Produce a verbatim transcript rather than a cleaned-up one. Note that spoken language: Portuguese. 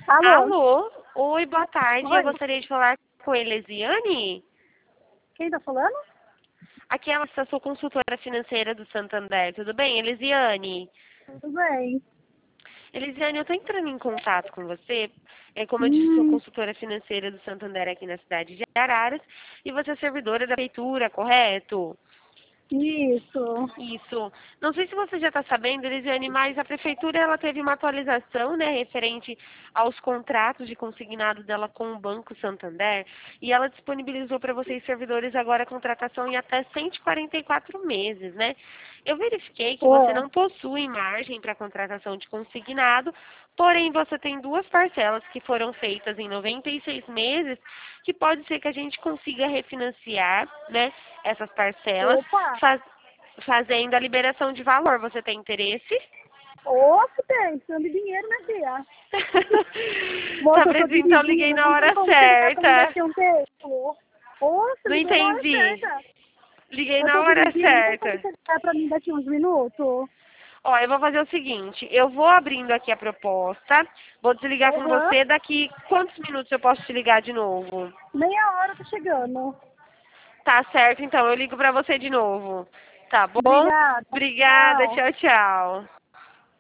Alô? Alô? Oi, boa tarde. Eu Oi? gostaria de falar com a Elisiane. Quem tá falando? Aqui é a sua consultora financeira do Santander. Tudo bem, Elisiane? Tudo bem. Elisiane, eu estou entrando em contato com você. É, como eu disse, sou Hum, consultora financeira do Santander aqui na cidade de Araras. E você é servidora da prefeitura, correto? isso. Isso. Não sei se você já está sabendo, Elisiane, mas a prefeitura ela teve uma atualização, né, referente aos contratos de consignado dela com o Banco Santander, e ela disponibilizou para vocês servidores agora a contratação em até cento e quarenta e quatro meses, né? Eu verifiquei que você Ó, não possui margem para contratação de consignado, porém você tem duas parcelas que foram feitas em noventa e seis meses, que pode ser que a gente consiga refinanciar, né, essas parcelas, opa. faz- fazendo a liberação de valor. Você tem interesse? Ô, que tem, precisando de dinheiro, né, filha? Tá Moça, eu sou preso, então liguei dirigida, na não tem hora como você ligar pra mim certa. daqui a um tempo. Ô, você Não ligou na hora entendi. certa. Liguei Eu na tô hora dirigindo, não tem como certa. você ligar pra mim daqui a uns minutos. Ó, eu vou fazer o seguinte, eu vou abrindo aqui a proposta, vou desligar com Aham. você, daqui quantos minutos eu posso te ligar de novo? Meia hora eu tô chegando. Tá certo, então eu ligo pra você de novo. Tá bom? Obrigada. Obrigada, Tchau. tchau, tchau.